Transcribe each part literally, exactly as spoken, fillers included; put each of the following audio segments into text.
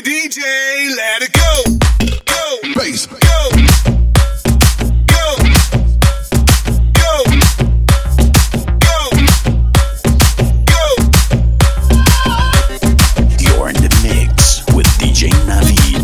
دی جی let it go go bass go go go go go You're in the mix with دی جی Navid.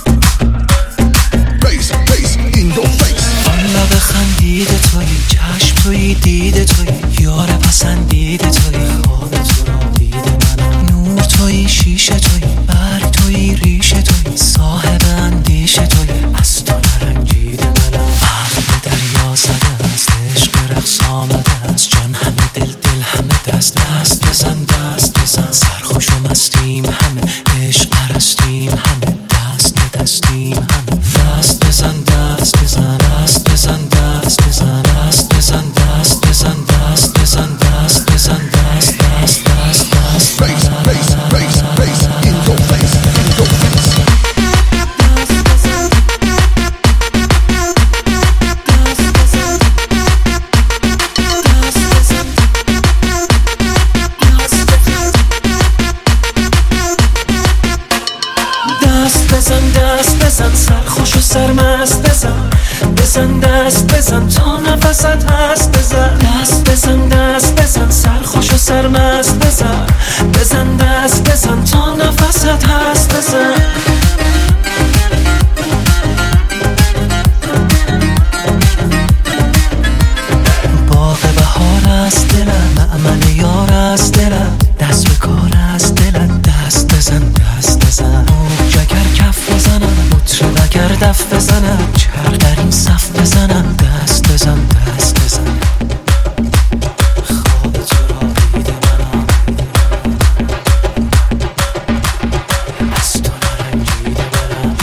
bass bass in your face آن لب خندیده تویی، چشم تویی، دیده تویی، یار پسندیده تویی، خواب تو را دیده منم، نور تویی، شیشه تویی، برگ تویی، ریشه تویی، صاحب اندیشه تویی، از تو نرنجیده منم. عقل به دریا زده است، عشق رقص آمده است، جان همه دل دل همه دست دست بزن دست بزن، سرخوش و مستیم همه، عشق پرستیم همه، دست به دستیم همه، دست بزن دست بزن دست بزن دست بزن دست بزن دست بزن دست بزن دست بزن دست دست دست دست bass bass bass bass in your face in your face دست بزن دست بزن سرخوش و سرمست بزن بزن دست بزن تا نفست هست بزن دست بزن دست بزن سرخوش و سرمست بزن بزن دست بزن تا نفست هست بزن باغ بهار است دلم مأمن یار است دلم دست به کار است دلم دست بزن دست بزن موج اگر کف بزنم مطرب اگر دف بزنم چرخ در این صف بزنم دست بزن دست بزن خواب تو را دیده منم از تو نرنجیده منم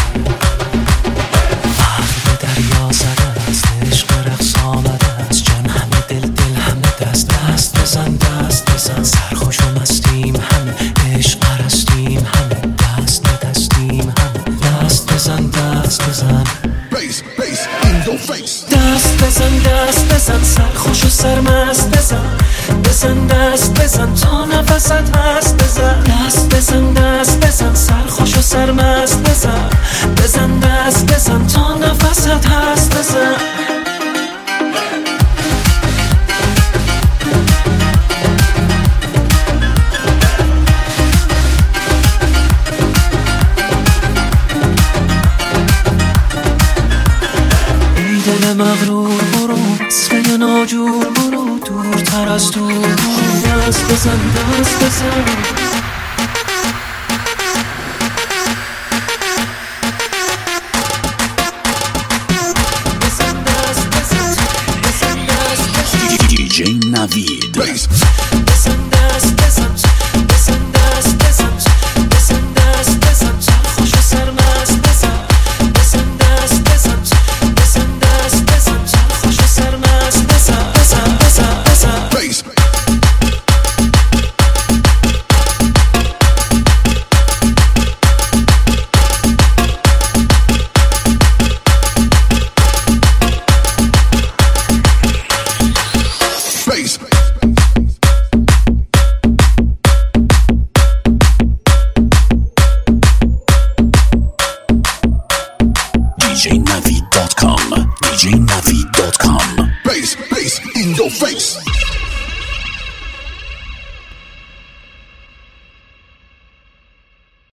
عقل به دریا زده است عشق رقص آمده است جان همه دل دل همه دست دست بزن دست بزن سرخوش و مستیم همه عشق پرستیم همه دست به دستیم همه دست بزن دست بزن bass bass in your face دست بزن دست بزن سرخوش و سرمست بزن بزن دست بزن تا نفست هست بزن دست بزن دست بزن سرخوش و سرمست بزن بزن دست بزن تا نفست هست بزن دل مغرور برو مسکن ناجور برو دورتر از دور برو دست بزن دست بزن